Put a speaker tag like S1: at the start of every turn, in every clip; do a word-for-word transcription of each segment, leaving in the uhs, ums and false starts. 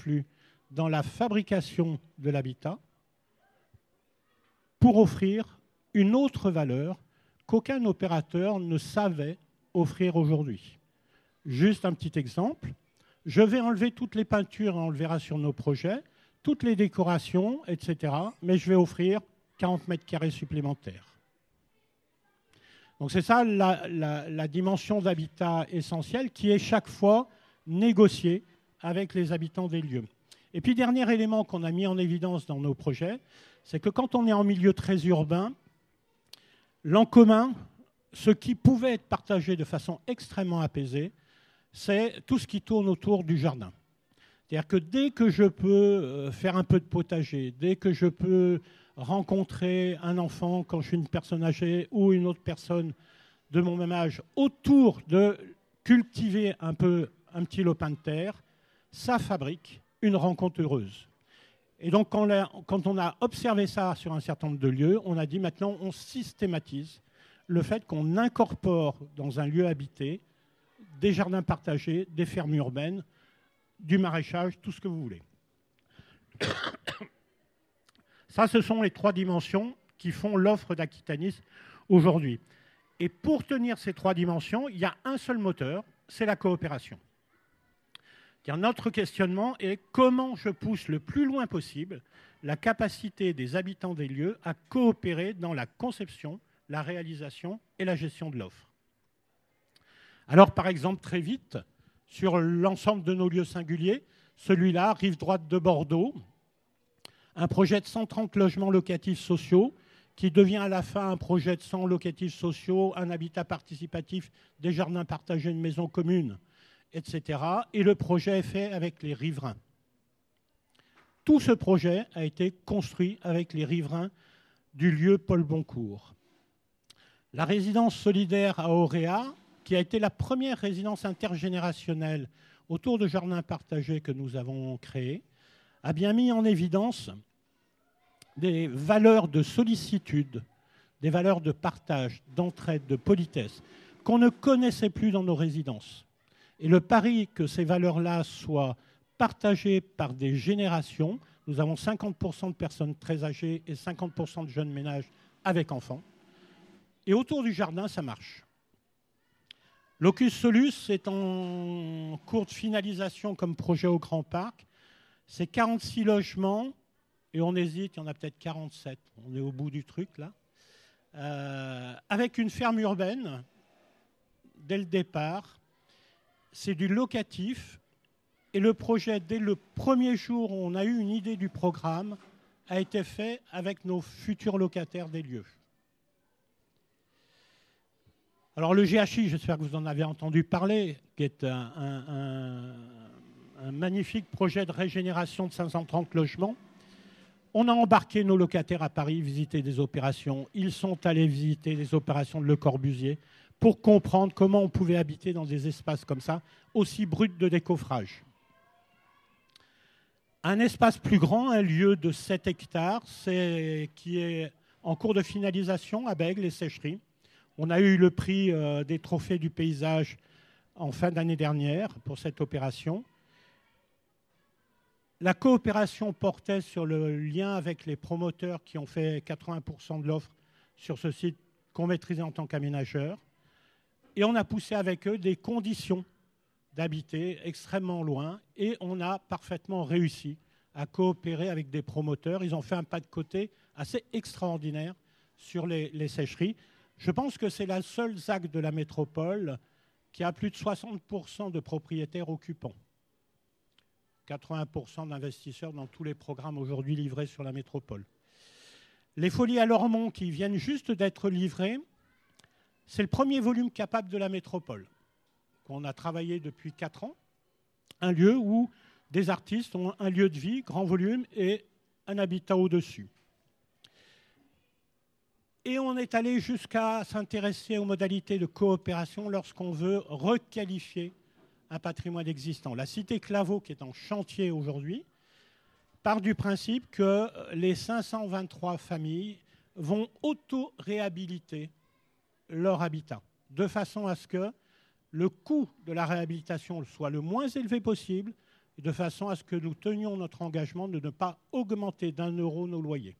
S1: inclus dans la fabrication de l'habitat pour offrir une autre valeur qu'aucun opérateur ne savait offrir aujourd'hui. Juste un petit exemple. Je vais enlever toutes les peintures, on le verra sur nos projets, toutes les décorations, et cetera, mais je vais offrir quarante mètres carrés supplémentaires. Donc c'est ça la, la, la dimension d'habitat essentielle qui est chaque fois négociée avec les habitants des lieux. Et puis, dernier élément qu'on a mis en évidence dans nos projets, c'est que quand on est en milieu très urbain, l'en commun, ce qui pouvait être partagé de façon extrêmement apaisée, c'est tout ce qui tourne autour du jardin. C'est-à-dire que dès que je peux faire un peu de potager, dès que je peux rencontrer un enfant quand je suis une personne âgée ou une autre personne de mon même âge, autour de cultiver un peu un petit lopin de terre, ça fabrique une rencontre heureuse. Et donc, quand, la, quand on a observé ça sur un certain nombre de lieux, on a dit maintenant, on systématise le fait qu'on incorpore dans un lieu habité des jardins partagés, des fermes urbaines, du maraîchage, tout ce que vous voulez. Ça, ce sont les trois dimensions qui font l'offre d'Aquitanis aujourd'hui. Et pour tenir ces trois dimensions, il y a un seul moteur, c'est la coopération. Notre questionnement est comment je pousse le plus loin possible la capacité des habitants des lieux à coopérer dans la conception, la réalisation et la gestion de l'offre. Alors, par exemple, très vite, sur l'ensemble de nos lieux singuliers, celui-là, rive droite de Bordeaux, un projet de cent trente logements locatifs sociaux qui devient à la fin un projet de cent locatifs sociaux, un habitat participatif, des jardins partagés, une maison commune, et cetera. Et le projet est fait avec les riverains. Tout ce projet a été construit avec les riverains du lieu Paul Boncourt. La résidence solidaire à Auréa, qui a été la première résidence intergénérationnelle autour de jardins partagés que nous avons créés, a bien mis en évidence des valeurs de sollicitude, des valeurs de partage, d'entraide, de politesse, qu'on ne connaissait plus dans nos résidences. Et le pari que ces valeurs-là soient partagées par des générations, nous avons cinquante pour cent de personnes très âgées et cinquante pour cent de jeunes ménages avec enfants. Et autour du jardin, ça marche. Locus Solus est en cours de finalisation comme projet au Grand Parc. C'est quarante-six logements, et on hésite, il y en a peut-être quarante-sept. On est au bout du truc, là. Euh, avec une ferme urbaine, dès le départ. C'est du locatif. Et le projet, dès le premier jour où on a eu une idée du programme, a été fait avec nos futurs locataires des lieux. Alors le G H I, j'espère que vous en avez entendu parler, qui est un, un, un, un magnifique projet de régénération de cinq cent trente logements. On a embarqué nos locataires à Paris visiter des opérations. Ils sont allés visiter des opérations de Le Corbusier pour comprendre comment on pouvait habiter dans des espaces comme ça, aussi bruts de décoffrage. Un espace plus grand, un lieu de sept hectares, c'est, qui est en cours de finalisation à Bègles, les sécheries. On a eu le prix euh, des trophées du paysage en fin d'année dernière pour cette opération. La coopération portait sur le lien avec les promoteurs qui ont fait quatre-vingts pour cent de l'offre sur ce site qu'on maîtrisait en tant qu'aménageur. Et on a poussé avec eux des conditions d'habiter extrêmement loin et on a parfaitement réussi à coopérer avec des promoteurs. Ils ont fait un pas de côté assez extraordinaire sur les, les sécheries. Je pense que c'est la seule Z A C de la métropole qui a plus de soixante pour cent de propriétaires occupants. quatre-vingts pour cent d'investisseurs dans tous les programmes aujourd'hui livrés sur la métropole. Les Folies à Lormont qui viennent juste d'être livrées, c'est le premier volume capable de la métropole, qu'on a travaillé depuis quatre ans. Un lieu où des artistes ont un lieu de vie, grand volume, et un habitat au-dessus. Et on est allé jusqu'à s'intéresser aux modalités de coopération lorsqu'on veut requalifier un patrimoine existant. La cité Claveau, qui est en chantier aujourd'hui, part du principe que les cinq cent vingt-trois familles vont auto-réhabiliter leur habitat, de façon à ce que le coût de la réhabilitation soit le moins élevé possible de façon à ce que nous tenions notre engagement de ne pas augmenter d'un euro nos loyers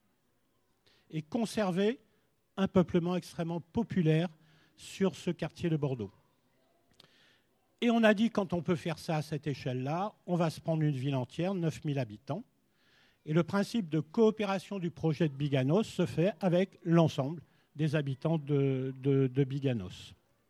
S1: et conserver un peuplement extrêmement populaire sur ce quartier de Bordeaux. Et on a dit, quand on peut faire ça à cette échelle-là, on va se prendre une ville entière, neuf mille habitants. Et le principe de coopération du projet de Biganos se fait avec l'ensemble des habitants de, de, de Biganos.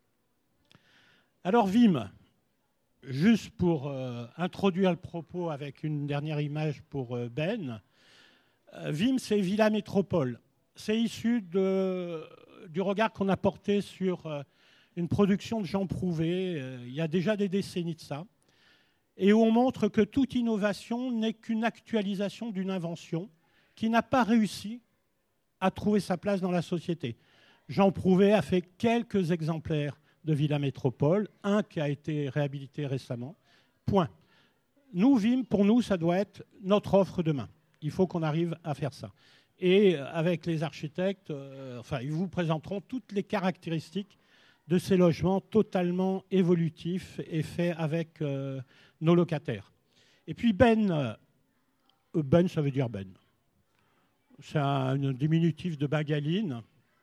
S1: Alors, V I M, juste pour euh, introduire le propos avec une dernière image pour euh, Ben, euh, V I M, c'est Villa Métropole. C'est issu de, du regard qu'on a porté sur euh, une production de Jean Prouvé, euh, il y a déjà des décennies de ça, et où on montre que toute innovation n'est qu'une actualisation d'une invention qui n'a pas réussi à trouver sa place dans la société. Jean Prouvé a fait quelques exemplaires de Villa Métropole, un qui a été réhabilité récemment. Point. Nous, V I M, pour nous, ça doit être notre offre demain. Il faut qu'on arrive à faire ça. Et avec les architectes, euh, enfin, ils vous présenteront toutes les caractéristiques de ces logements totalement évolutifs et faits avec euh, nos locataires. Et puis Ben, euh, Ben, ça veut dire Ben. C'est un, un diminutif de bagaline.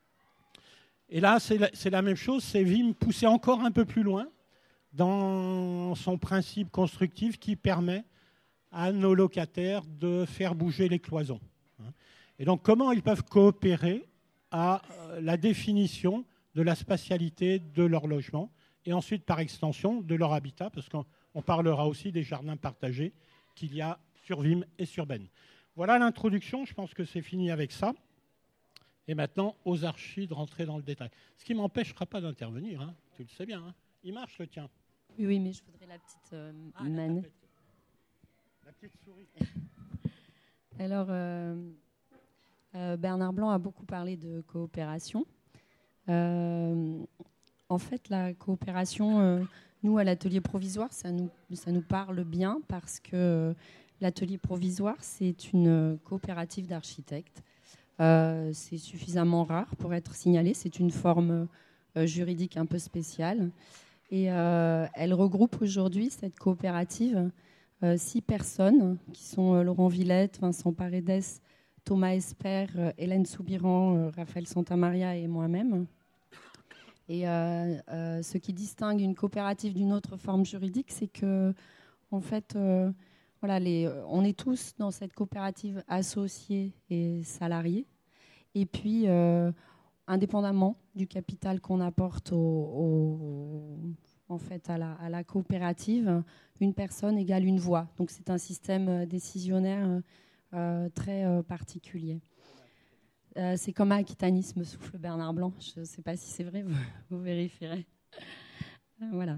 S1: Et là, c'est la, c'est la même chose, c'est V I M poussé encore un peu plus loin dans son principe constructif qui permet à nos locataires de faire bouger les cloisons. Et donc, comment ils peuvent coopérer à la définition de la spatialité de leur logement et ensuite, par extension, de leur habitat, parce qu'on parlera aussi des jardins partagés qu'il y a sur V I M et sur Ben. Voilà l'introduction, je pense que c'est fini avec ça. Et maintenant, aux archis de rentrer dans le détail. Ce qui ne m'empêchera pas d'intervenir, hein. Tu le sais bien. Hein. Il marche le tien.
S2: Oui, oui, mais je voudrais la petite euh,
S1: ah,
S2: manette.
S1: La petite souris.
S2: Alors, euh, euh, Bernard Blanc a beaucoup parlé de coopération. Euh, en fait, la coopération, euh, nous, à l'atelier provisoire, ça nous, ça nous parle bien parce que euh, l'atelier provisoire, c'est une coopérative d'architectes. Euh, c'est suffisamment rare pour être signalé. C'est une forme euh, juridique un peu spéciale. Et euh, elle regroupe aujourd'hui, cette coopérative, euh, six personnes qui sont euh, Laurent Villette, Vincent Paredes, Thomas Esper, euh, Hélène Soubiran, euh, Raphaël Santamaria et moi-même. Et euh, euh, ce qui distingue une coopérative d'une autre forme juridique, c'est que, en fait, euh, voilà, les, on est tous dans cette coopérative associés et salariés. Et puis, euh, indépendamment du capital qu'on apporte au, au, en fait, à, la, à la coopérative, une personne égale une voix. Donc, c'est un système décisionnaire euh, très euh, particulier. Euh, c'est comme un aquitanisme, souffle Bernard Blanc. Je ne sais pas si c'est vrai, vous, vous vérifierez. Voilà.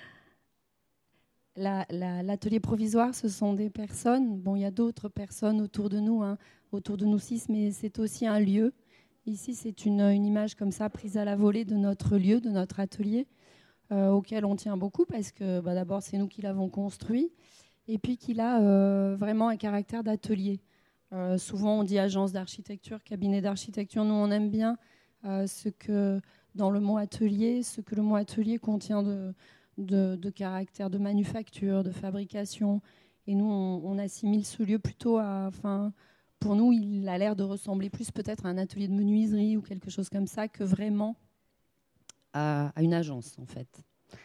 S2: La, la, l'atelier provisoire, ce sont des personnes. Bon, il y a d'autres personnes autour de nous, hein, autour de nous six, mais c'est aussi un lieu. Ici, c'est une, une image comme ça, prise à la volée de notre lieu, de notre atelier, euh, auquel on tient beaucoup parce que bah, d'abord, c'est nous qui l'avons construit, et puis qu'il a euh, vraiment un caractère d'atelier. Euh, souvent, on dit agence d'architecture, cabinet d'architecture. Nous, on aime bien euh, ce que, dans le mot atelier, ce que le mot atelier contient de... De, de caractère de manufacture, de fabrication. Et nous, on, on assimile ce lieu plutôt à... Enfin, pour nous, il a l'air de ressembler plus peut-être à un atelier de menuiserie ou quelque chose comme ça que vraiment à, à une agence, en fait.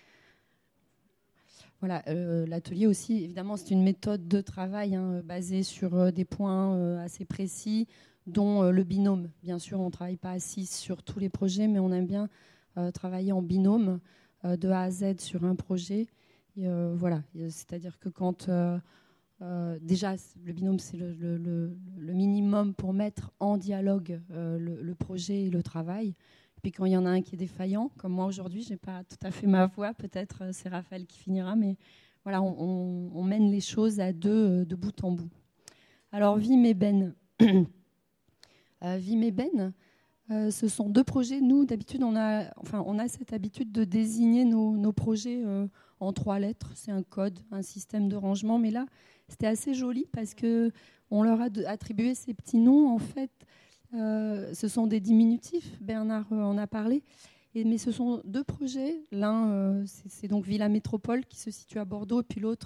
S2: Voilà, euh, l'atelier aussi, évidemment, c'est une méthode de travail hein, basée sur euh, des points euh, assez précis, dont euh, le binôme. Bien sûr, on ne travaille pas à six sur tous les projets, mais on aime bien euh, travailler en binôme, de A à Z sur un projet. Et euh, voilà. C'est-à-dire que quand... Euh, euh, déjà, le binôme, c'est le, le, le, le minimum pour mettre en dialogue euh, le, le projet et le travail. Et puis quand il y en a un qui est défaillant, comme moi aujourd'hui, je n'ai pas tout à fait ma voix, peut-être euh, c'est Raphaël qui finira, mais voilà, on, on, on mène les choses à deux, de bout en bout. Alors, V I M et Ben. euh, V I M et Ben, Euh, ce sont deux projets. Nous, d'habitude, on a, enfin, on a cette habitude de désigner nos, nos projets euh, en trois lettres. C'est un code, un système de rangement. Mais là, c'était assez joli parce qu'on leur a de, attribué ces petits noms. En fait, euh, ce sont des diminutifs. Bernard euh, en a parlé. Et, mais ce sont deux projets. L'un, euh, c'est, c'est donc Villa Métropole qui se situe à Bordeaux. Et puis l'autre,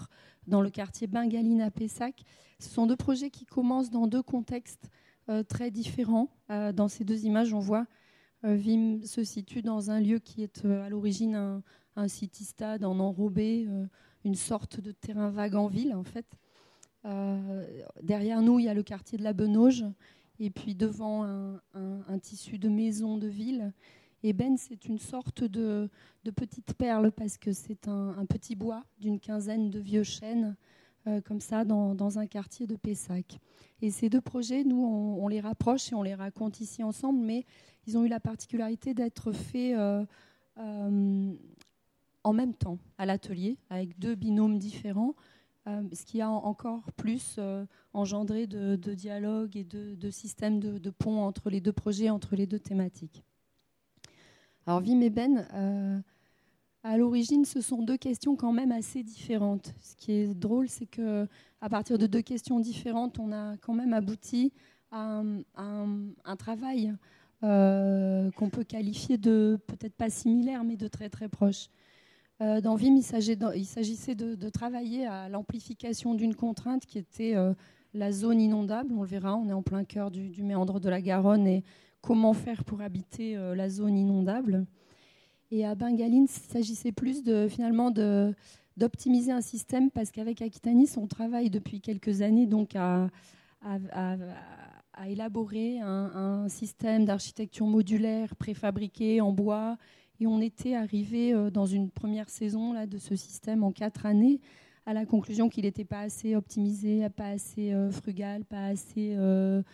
S2: dans le quartier Bengaline à Pessac. Ce sont deux projets qui commencent dans deux contextes euh, très différents. Euh, dans ces deux images, on voit euh, Vim se situe dans un lieu qui est euh, à l'origine un, un city-stade en enrobé, euh, une sorte de terrain vague en ville en fait. Euh, derrière nous, il y a le quartier de la Benauge, et puis devant un, un, un tissu de maisons de ville. Et Ben, c'est une sorte de, de petite perle parce que c'est un, un petit bois d'une quinzaine de vieux chênes, euh, comme ça, dans, dans un quartier de Pessac. Et ces deux projets, nous, on, on les rapproche et on les raconte ici ensemble, mais ils ont eu la particularité d'être faits euh, euh, en même temps, à l'atelier, avec deux binômes différents, euh, ce qui a encore plus euh, engendré de, de dialogue et de, de systèmes de, de pont entre les deux projets, entre les deux thématiques. Alors Vim et Ben, euh, à l'origine, ce sont deux questions quand même assez différentes. Ce qui est drôle, c'est qu'à partir de deux questions différentes, on a quand même abouti à un, à un, un travail euh, qu'on peut qualifier de peut-être pas similaire, mais de très très proche. Euh, dans Vim, il s'agissait de, de travailler à l'amplification d'une contrainte qui était euh, la zone inondable. On le verra, on est en plein cœur du, du méandre de la Garonne et comment faire pour habiter euh, la zone inondable. Et à Bengaline, il s'agissait plus de, finalement de, d'optimiser un système parce qu'avec Aquitanis, on travaille depuis quelques années donc à, à, à, à élaborer un, un système d'architecture modulaire préfabriqué en bois. Et on était arrivé euh, dans une première saison là, de ce système en quatre années à la conclusion qu'il n'était pas assez optimisé, pas assez euh, frugal, pas assez euh,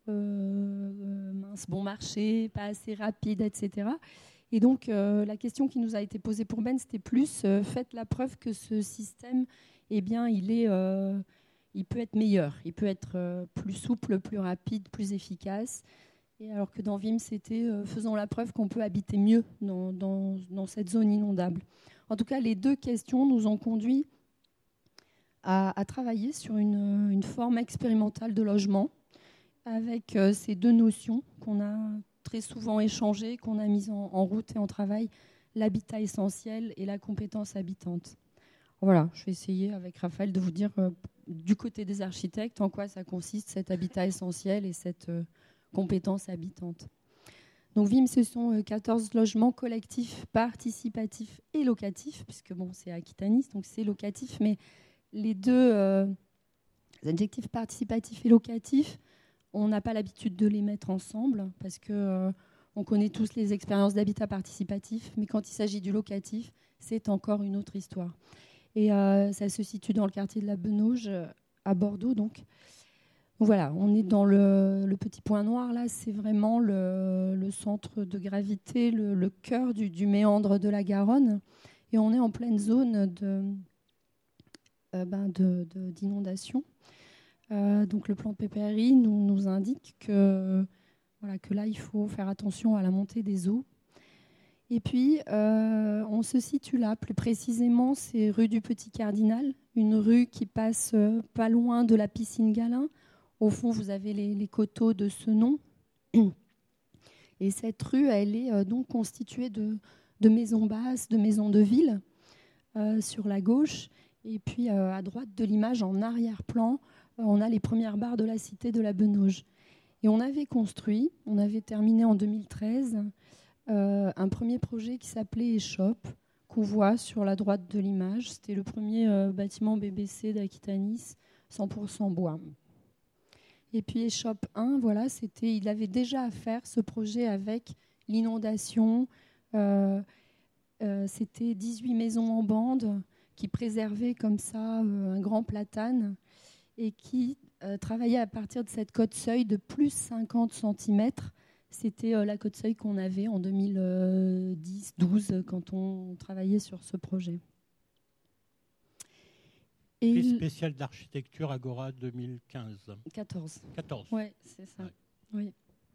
S2: euh, mince, bon marché, pas assez rapide, et cetera. Et donc euh, la question qui nous a été posée pour Ben, c'était plus euh, faites la preuve que ce système, eh bien, il, est, euh, il peut être meilleur, il peut être euh, plus souple, plus rapide, plus efficace. Et alors que dans Vim, c'était euh, faisons la preuve qu'on peut habiter mieux dans, dans, dans cette zone inondable. En tout cas, les deux questions nous ont conduit à, à travailler sur une, une forme expérimentale de logement avec euh, ces deux notions qu'on a très souvent échangées, qu'on a mises en, en route et en travail, l'habitat essentiel et la compétence habitante. Voilà, je vais essayer avec Raphaël de vous dire euh, du côté des architectes en quoi ça consiste cet habitat essentiel et cette euh, compétence habitante. Donc Vim, ce sont quatorze logements collectifs, participatifs et locatifs, puisque bon, c'est Aquitanis, donc c'est locatif, mais les deux euh, adjectifs participatifs et locatifs, on n'a pas l'habitude de les mettre ensemble, parce qu'on euh, connaît tous les expériences d'habitat participatif, mais quand il s'agit du locatif, c'est encore une autre histoire. Et euh, ça se situe dans le quartier de la Benauge, à Bordeaux, donc. Voilà, on est dans le, le petit point noir, là, c'est vraiment le, le centre de gravité, le, le cœur du, du méandre de la Garonne. Et on est en pleine zone de, euh, ben de, de, d'inondation. Euh, donc le plan de P P R I nous, nous indique que, voilà, que là, il faut faire attention à la montée des eaux. Et puis, euh, on se situe là, plus précisément, c'est rue du Petit Cardinal, une rue qui passe euh, pas loin de la piscine Galin. Au fond, vous avez les, les coteaux de ce nom. Et cette rue, elle est euh, donc constituée de, de maisons basses, de maisons de ville euh, sur la gauche. Et puis, euh, à droite de l'image, en arrière-plan, euh, on a les premières barres de la cité de la Benauge. Et on avait construit, on avait terminé en deux mille treize, euh, un premier projet qui s'appelait Échoppe, qu'on voit sur la droite de l'image. C'était le premier euh, bâtiment B B C d'Aquitanis, cent pour cent bois. Et puis Échoppe un, voilà, c'était, il avait déjà à faire ce projet avec l'inondation. Euh, euh, c'était dix-huit maisons en bande qui préservaient comme ça euh, un grand platane et qui euh, travaillaient à partir de cette cote seuil de plus cinquante centimètres. C'était euh, la cote seuil qu'on avait en deux mille dix douze quand on travaillait sur ce projet.
S1: Et prix spécial d'architecture Agora deux mille quinze.
S2: quatorze.
S1: quatorze.
S2: Oui, c'est ça.
S1: Ouais.
S2: Oui.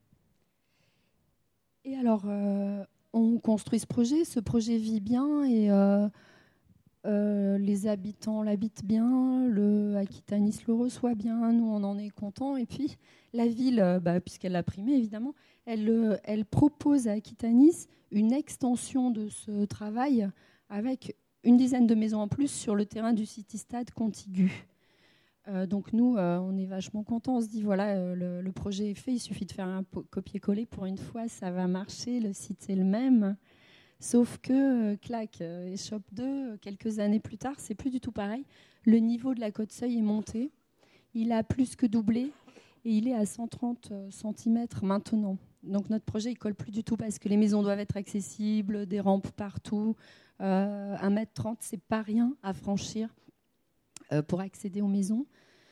S2: Et alors, euh, on construit ce projet. Ce projet vit bien et euh, euh, les habitants l'habitent bien. Le Aquitanis le reçoit bien. Nous, on en est contents. Et puis, la ville, bah, puisqu'elle l'a primé, évidemment, elle, elle propose à Aquitanis une extension de ce travail avec une dizaine de maisons en plus sur le terrain du City-Stade contigu. Euh, donc nous, euh, on est vachement contents. On se dit, voilà, euh, le, le projet est fait, il suffit de faire un po- copier-coller. Pour une fois, ça va marcher, le site c'est le même. Sauf que, euh, clac, euh, Échoppe deux, quelques années plus tard, c'est plus du tout pareil. Le niveau de la Côte-Seuil est monté. Il a plus que doublé et il est à cent trente centimètres maintenant. Donc notre projet, il colle plus du tout parce que les maisons doivent être accessibles, des rampes partout. Euh, un mètre trente, c'est pas rien à franchir euh, pour accéder aux maisons.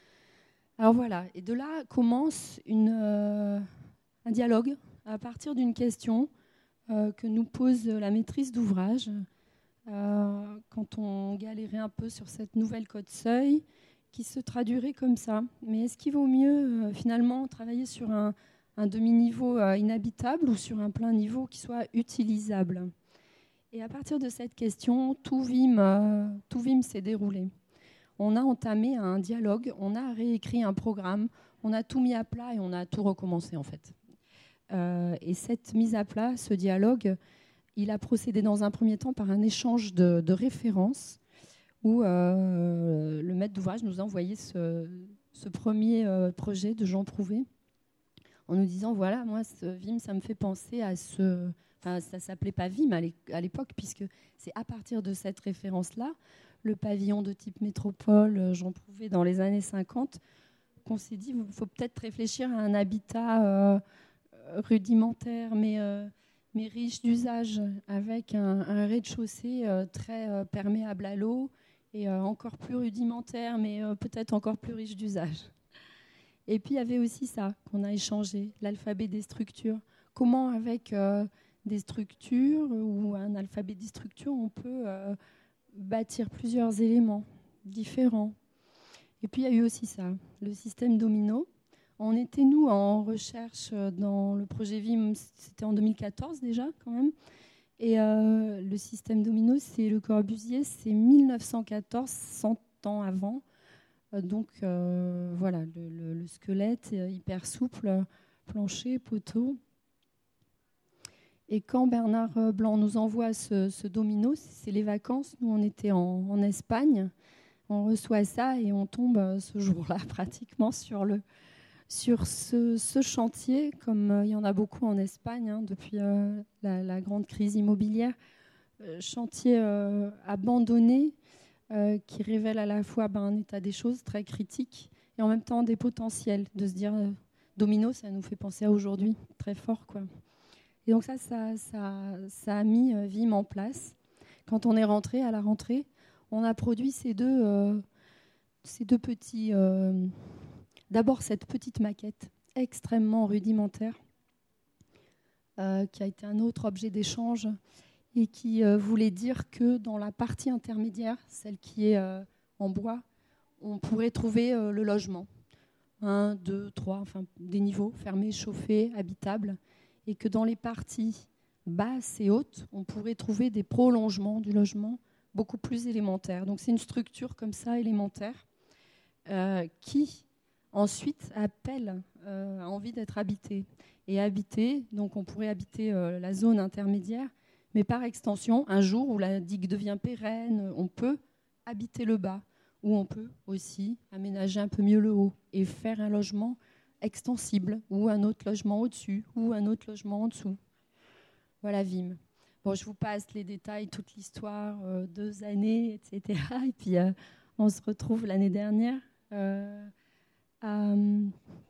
S2: Alors voilà, et de là commence une, euh, un dialogue à partir d'une question euh, que nous pose la maîtrise d'ouvrage euh, quand on galérait un peu sur cette nouvelle Côte-Seuil qui se traduirait comme ça. Mais est-ce qu'il vaut mieux euh, finalement travailler sur un, un demi-niveau euh, inhabitable ou sur un plein niveau qui soit utilisable? Et à partir de cette question, tout Vim, euh, tout Vim s'est déroulé. On a entamé un dialogue, on a réécrit un programme, on a tout mis à plat et on a tout recommencé en fait. Euh, et cette mise à plat, ce dialogue, il a procédé dans un premier temps par un échange de, de références où euh, le maître d'ouvrage nous a envoyé ce, ce premier euh, projet de Jean Prouvé en nous disant, voilà, moi, ce Vim, ça me fait penser à ce... Enfin, ça ne s'appelait pas Vim à l'époque, puisque c'est à partir de cette référence-là, le pavillon de type métropole, Jean Prouvé, dans les années cinquante, qu'on s'est dit, il faut peut-être réfléchir à un habitat euh, rudimentaire, mais, euh, mais riche d'usage, avec un, un rez-de-chaussée euh, très euh, perméable à l'eau, et euh, encore plus rudimentaire, mais euh, peut-être encore plus riche d'usage. Et puis, il y avait aussi ça qu'on a échangé, l'alphabet des structures. Comment, avec euh, des structures ou un alphabet des structures, on peut euh, bâtir plusieurs éléments différents. Et puis, il y a eu aussi ça, le système domino. On était, nous, en recherche dans le projet Vim, c'était en deux mille quatorze déjà, quand même. Et euh, le système domino, c'est Le Corbusier, c'est mille neuf cent quatorze, cent ans avant. Donc, euh, voilà, le, le, le squelette hyper souple, plancher, poteau. Et quand Bernard Blanc nous envoie ce, ce domino, c'est les vacances. Nous, on était en, en Espagne. On reçoit ça et on tombe ce jour-là pratiquement sur, le, sur ce, ce chantier, comme euh, il y en a beaucoup en Espagne hein, depuis euh, la, la grande crise immobilière. Euh, chantier euh, abandonné euh, qui révèle à la fois ben, un état des choses très critique et en même temps des potentiels. De se dire, euh, domino, ça nous fait penser à aujourd'hui, très fort, quoi. Et donc ça, ça, ça, ça a mis euh, Vim en place. Quand on est rentré, à la rentrée, on a produit ces deux, euh, ces deux petits... Euh, d'abord, cette petite maquette extrêmement rudimentaire euh, qui a été un autre objet d'échange et qui euh, voulait dire que dans la partie intermédiaire, celle qui est euh, en bois, on pourrait trouver euh, le logement. Un, deux, trois, enfin des niveaux fermés, chauffés, habitables. Et que dans les parties basses et hautes, on pourrait trouver des prolongements du logement beaucoup plus élémentaires. Donc c'est une structure comme ça, élémentaire, euh, qui ensuite appelle euh, à envie d'être habitée. Et habitée, donc on pourrait habiter euh, la zone intermédiaire, mais par extension, un jour où la digue devient pérenne, on peut habiter le bas, ou on peut aussi aménager un peu mieux le haut et faire un logement extensible, ou un autre logement au-dessus, ou un autre logement en dessous. Voilà Vim. Bon, je vous passe les détails, toute l'histoire, euh, deux années, et cetera. Et puis, euh, on se retrouve l'année dernière euh, euh,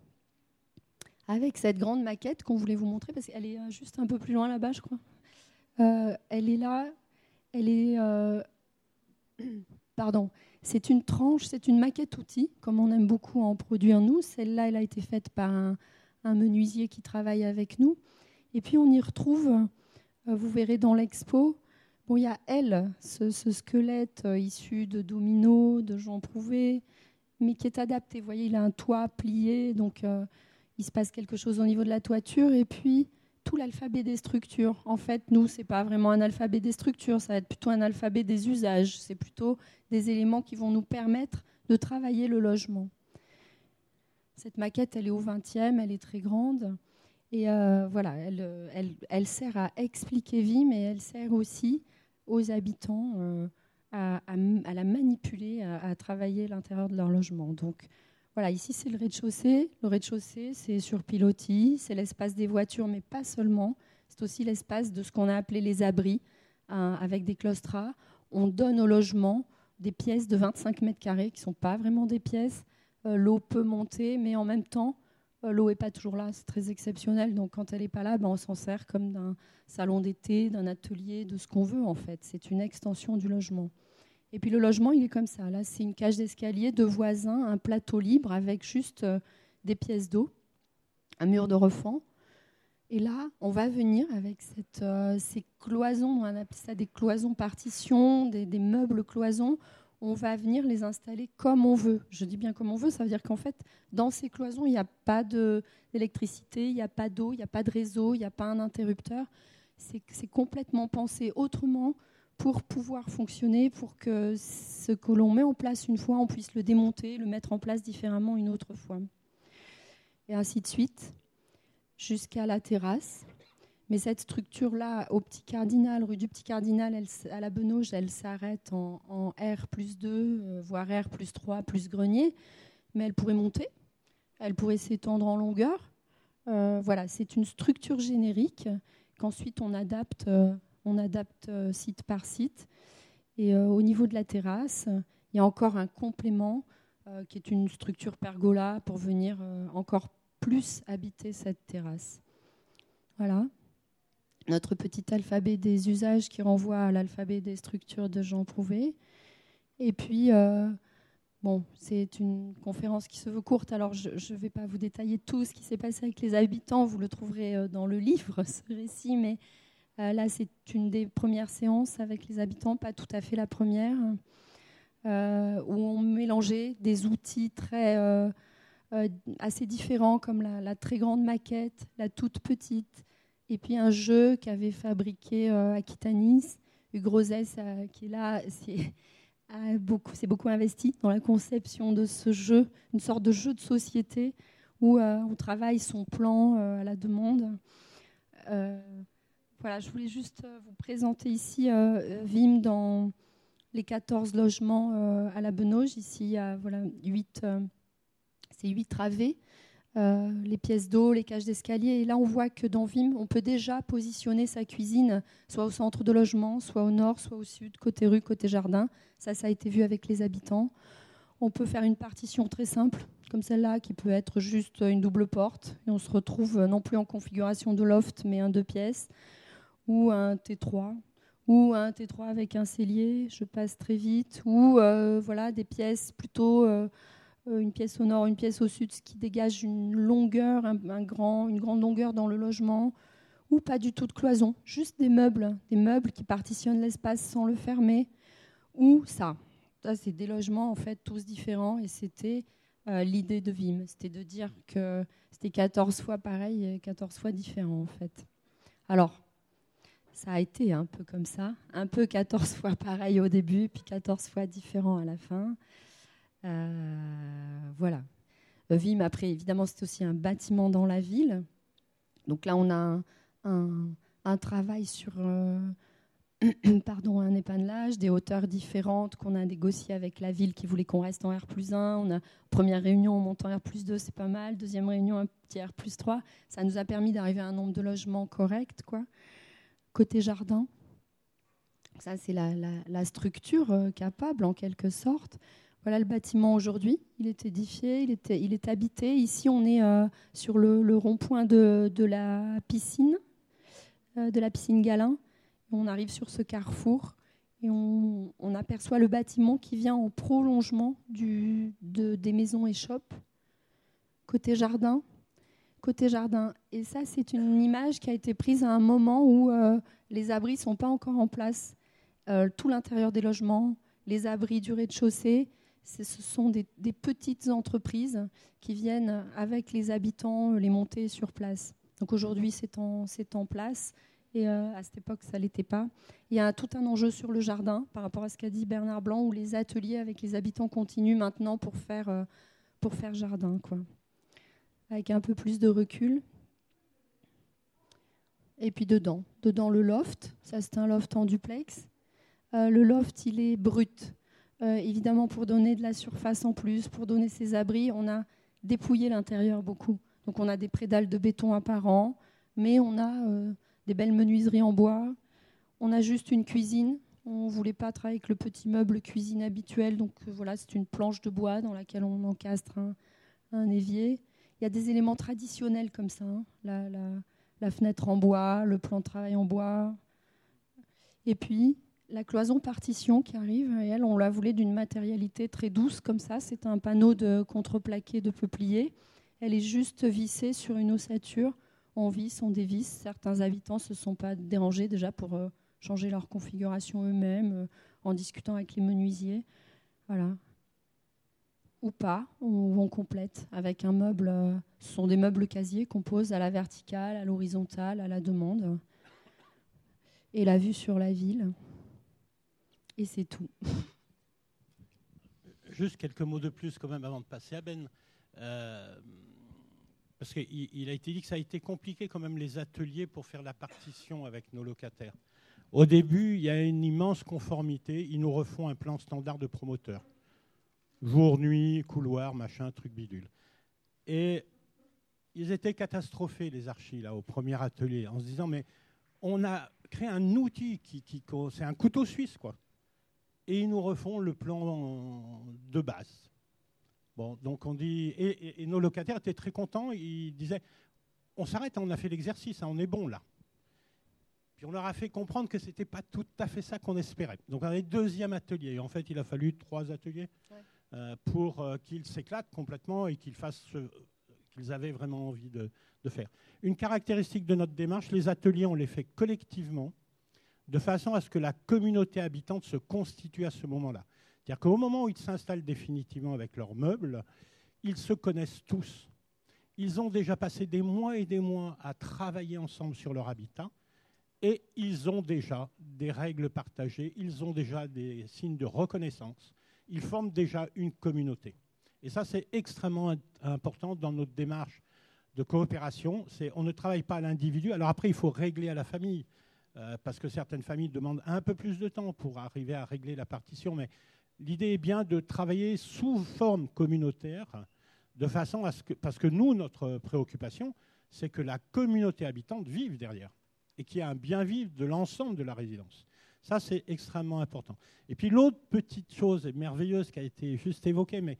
S2: avec cette grande maquette qu'on voulait vous montrer, parce qu'elle est juste un peu plus loin là-bas, je crois. Euh, elle est là, elle est... Euh, pardon. C'est une tranche, c'est une maquette outil, comme on aime beaucoup en produire nous. Celle-là, elle a été faite par un, un menuisier qui travaille avec nous. Et puis, on y retrouve, euh, vous verrez dans l'expo, bon, il y a elle, ce, ce squelette euh, issu de Domino, de Jean Prouvé, mais qui est adapté. Vous voyez, il a un toit plié, donc euh, il se passe quelque chose au niveau de la toiture. Et puis, tout l'alphabet des structures. En fait, nous, ce n'est pas vraiment un alphabet des structures, ça va être plutôt un alphabet des usages. C'est plutôt des éléments qui vont nous permettre de travailler le logement. Cette maquette, elle est au vingtième, elle est très grande. Et euh, voilà, elle, elle, elle sert à expliquer Vim, mais elle sert aussi aux habitants euh, à, à, à la manipuler, à, à travailler l'intérieur de leur logement. Donc voilà, ici c'est le rez-de-chaussée. Le rez-de-chaussée, c'est sur pilotis, c'est l'espace des voitures, mais pas seulement. C'est aussi l'espace de ce qu'on a appelé les abris, hein, avec des claustras. On donne au logement des pièces de vingt-cinq mètres carrés qui ne sont pas vraiment des pièces. Euh, l'eau peut monter, mais en même temps, euh, l'eau n'est pas toujours là. C'est très exceptionnel. Donc quand elle n'est pas là, ben, on s'en sert comme d'un salon d'été, d'un atelier, de ce qu'on veut en fait. C'est une extension du logement. Et puis le logement, il est comme ça. Là, c'est une cage d'escalier, deux voisins, un plateau libre avec juste euh, des pièces d'eau, un mur de refend. Et là, on va venir avec cette, euh, ces cloisons, on appelle ça des cloisons partitions, des, des meubles cloisons. On va venir les installer comme on veut. Je dis bien comme on veut, ça veut dire qu'en fait, dans ces cloisons, il n'y a pas de, d'électricité, il n'y a pas d'eau, il n'y a pas de réseau, il n'y a pas un interrupteur. C'est, c'est complètement pensé autrement pour pouvoir fonctionner, pour que ce que l'on met en place une fois, on puisse le démonter, le mettre en place différemment une autre fois. Et ainsi de suite, jusqu'à la terrasse. Mais cette structure-là, au Petit Cardinal, rue du Petit Cardinal, elle, à la Benauge, elle s'arrête en, en R plus deux, euh, voire R plus trois, plus grenier. Mais elle pourrait monter, elle pourrait s'étendre en longueur. Euh, voilà, c'est une structure générique qu'ensuite on adapte, euh, on adapte euh, site par site. Et euh, au niveau de la terrasse, il y a encore un complément euh, qui est une structure pergola pour venir euh, encore plus habiter cette terrasse. Voilà. Notre petit alphabet des usages qui renvoie à l'alphabet des structures de Jean Prouvé. Et puis, euh, bon, c'est une conférence qui se veut courte, alors je ne vais pas vous détailler tout ce qui s'est passé avec les habitants, vous le trouverez dans le livre, ce récit, mais euh, là, c'est une des premières séances avec les habitants, pas tout à fait la première, euh, où on mélangeait des outils très, euh, euh, assez différents, comme la, la très grande maquette, la toute petite, et puis un jeu qu'avait fabriqué euh, Aquitanis. Hugues Rosès, euh, qui est là, c'est, a beaucoup, s'est beaucoup investi dans la conception de ce jeu, une sorte de jeu de société où euh, on travaille son plan euh, à la demande. Euh, voilà, je voulais juste vous présenter ici euh, Vim dans les quatorze logements euh, à la Benauge. Ici, il y a voilà, huit, euh, c'est huit travées. Euh, les pièces d'eau, les cages d'escalier. Et là, on voit que dans Vim, on peut déjà positionner sa cuisine soit au centre de logement, soit au nord, soit au sud, côté rue, côté jardin. Ça, ça a été vu avec les habitants. On peut faire une partition très simple, comme celle-là, qui peut être juste une double porte. Et on se retrouve non plus en configuration de loft, mais un deux pièces, ou un T trois, ou un T trois avec un cellier, je passe très vite, ou euh, voilà, des pièces plutôt... Euh, une pièce au nord, une pièce au sud, ce qui dégage une longueur, un, un grand, une grande longueur dans le logement, ou pas du tout de cloison, juste des meubles, des meubles qui partitionnent l'espace sans le fermer, ou ça. Ça, c'est des logements en fait tous différents, et c'était euh, l'idée de Vim, c'était de dire que c'était quatorze fois pareil et quatorze fois différent en fait. Alors, ça a été un peu comme ça, un peu quatorze fois pareil au début, puis quatorze fois différent à la fin. Euh, voilà. Vim, après, évidemment, c'est aussi un bâtiment dans la ville. Donc là, on a un, un, un travail sur euh, pardon, un épanelage, des hauteurs différentes qu'on a négociées avec la ville qui voulait qu'on reste en R plus un. On a, première réunion, on monte en R plus deux, c'est pas mal. Deuxième réunion, un petit R plus trois. Ça nous a permis d'arriver à un nombre de logements correct, quoi. Côté jardin, ça, c'est la, la, la structure euh, capable, en quelque sorte. Voilà le bâtiment aujourd'hui, il est édifié, il, était, il est habité. Ici, on est euh, sur le, le rond-point de, de la piscine, euh, de la piscine Galin. On arrive sur ce carrefour et on, on aperçoit le bâtiment qui vient en prolongement du, de, des maisons échoppes. Côté jardin, côté jardin. Et ça, c'est une image qui a été prise à un moment où euh, les abris ne sont pas encore en place. Euh, tout l'intérieur des logements, les abris du rez-de-chaussée, ce sont des, des petites entreprises qui viennent avec les habitants les monter sur place. Donc aujourd'hui, c'est en, c'est en place et euh, à cette époque, ça ne l'était pas. Il y a tout un enjeu sur le jardin par rapport à ce qu'a dit Bernard Blanc, où les ateliers avec les habitants continuent maintenant pour faire, euh, pour faire jardin, quoi. Avec un peu plus de recul. Et puis dedans, dedans le loft, ça c'est un loft en duplex. Euh, le loft, il est brut. Euh, évidemment, pour donner de la surface en plus, pour donner ces abris, on a dépouillé l'intérieur beaucoup. Donc on a des prédales de béton apparents, mais on a euh, des belles menuiseries en bois. On a juste une cuisine. On ne voulait pas travailler avec le petit meuble cuisine habituel. Donc euh, voilà, c'est une planche de bois dans laquelle on encastre un, un évier. Il y a des éléments traditionnels comme ça. Hein. La, la, la fenêtre en bois, le plan de travail en bois. Et puis, la cloison partition qui arrive, et elle, on la voulait d'une matérialité très douce comme ça. C'est un panneau de contreplaqué de peuplier. Elle est juste vissée sur une ossature. On visse, on dévisse. Certains habitants ne se sont pas dérangés déjà pour euh, changer leur configuration eux-mêmes, euh, en discutant avec les menuisiers. Voilà. Ou pas, ou on complète avec un meuble. Euh, ce sont des meubles casiers qu'on pose à la verticale, à l'horizontale, à la demande. Et la vue sur la ville. Et c'est tout.
S1: Juste quelques mots de plus quand même avant de passer à Ben. Euh, parce qu'il il a été dit que ça a été compliqué quand même les ateliers pour faire la partition avec nos locataires. Au début, il y a une immense conformité. Ils nous refont un plan standard de promoteur. Jour, nuit, couloir, machin, truc bidule. Et ils étaient catastrophés, les archis, là, au premier atelier, en se disant, mais on a créé un outil qui, qui c'est un couteau suisse, quoi. Et ils nous refont le plan de base. Bon, donc on dit, et, et, et nos locataires étaient très contents. Ils disaient, on s'arrête, on a fait l'exercice, hein, on est bon là. Puis on leur a fait comprendre que c'était pas tout à fait ça qu'on espérait. Donc on avait deuxième atelier. Et en fait, il a fallu trois ateliers ouais. euh, pour euh, qu'ils s'éclatent complètement et qu'ils fassent ce qu'ils avaient vraiment envie de, de faire. Une caractéristique de notre démarche, les ateliers, on les fait collectivement, de façon à ce que la communauté habitante se constitue à ce moment-là. C'est-à-dire qu'au moment où ils s'installent définitivement avec leurs meubles, ils se connaissent tous. Ils ont déjà passé des mois et des mois à travailler ensemble sur leur habitat et ils ont déjà des règles partagées, ils ont déjà des signes de reconnaissance, ils forment déjà une communauté. Et ça, c'est extrêmement important dans notre démarche de coopération. C'est, on ne travaille pas à l'individu. Alors après, il faut régler à la famille. Euh, parce que certaines familles demandent un peu plus de temps pour arriver à régler la partition, mais l'idée est bien de travailler sous forme communautaire, de façon à ce que, parce que nous, notre préoccupation, c'est que la communauté habitante vive derrière, et qu'il y ait un bien-vivre de l'ensemble de la résidence. Ça, c'est extrêmement important. Et puis l'autre petite chose merveilleuse qui a été juste évoquée, mais